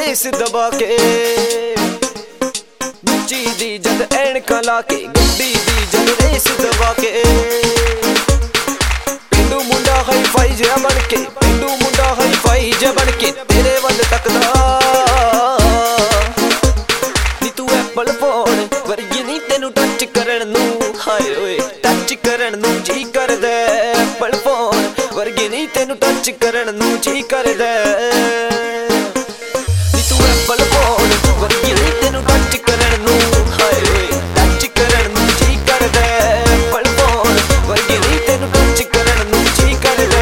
base दबा के नीची दी जद ऐनका ला के गड्डी दी जद रेस दबा के पेंडू मुंडा हाई फाई जिहा बन के पेंडू मुंडा हाई फाई जिहा बन के तेरे वल तकदा नी तू एप्पल फोन वर्गी नी तेनू टच करन नू हाय ओए टच करन नू जी करदा एप्पल फोन वर्गी नी तेनू टच करन नू जी करदा नी तू एप्पल फोन वर्गी नी तेनू टच करन नू हाय ओए टच करन नू जी करदा एप्पल फोन वर्गी नी तेनू टच करन नू जी करदा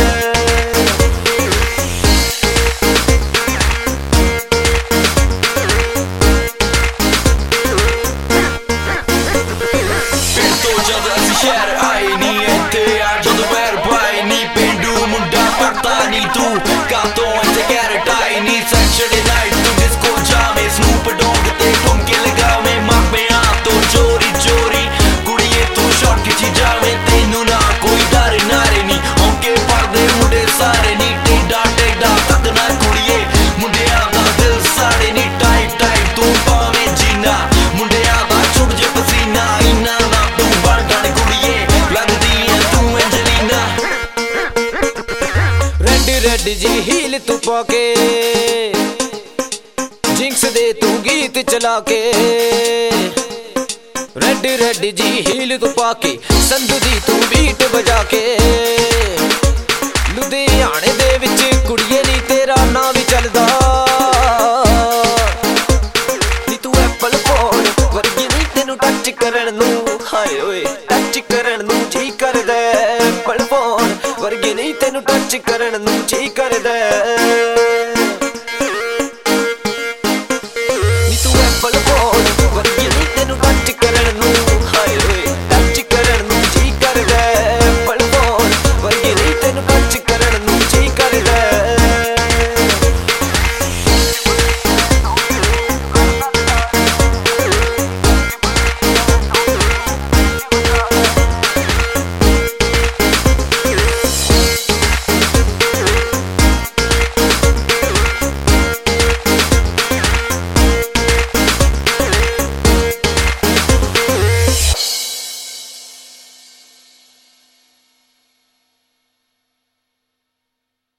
शहर आए नी इत्थे आ जदों पैर पाए नी पेंडू मुंडा पता नी तू कातों इत्थे कैरेट आई नी सैटरडे नाइट तू डिस्को जावे स्नूप डॉग ते ठुमके लगावे मापियां तो चोरी चोरी कुड़िए तू शॉट खिची जावे तेनू ना कोई डर नारे नी औके पड़दे मुंडे सारे नी टेढ़ा टेढ़ा तकना कुड़िए मुंडियां दा दिल साड़े नी टाइट टाइट तू पावे जीना मुंडियां दा छुट जे पसीना इना ना तू बालटाने कुड़िए लगदी है तू एंजेलिना रेड रेड जी हील तू पाके जिंक्स दे तू गीत चला के रेड रेड जी हील तू पाके संधू दी तू बीट बजा के लुधियाने दे विच कुड़िए नी तेरा नाम भी चलदा नी तू एप्पल फोन वर्गी नी तेनू टच करन नू हाय ओए टच करन नू जी करदा एप्पल फोन वर्गी नी तेनू टच करन नू जी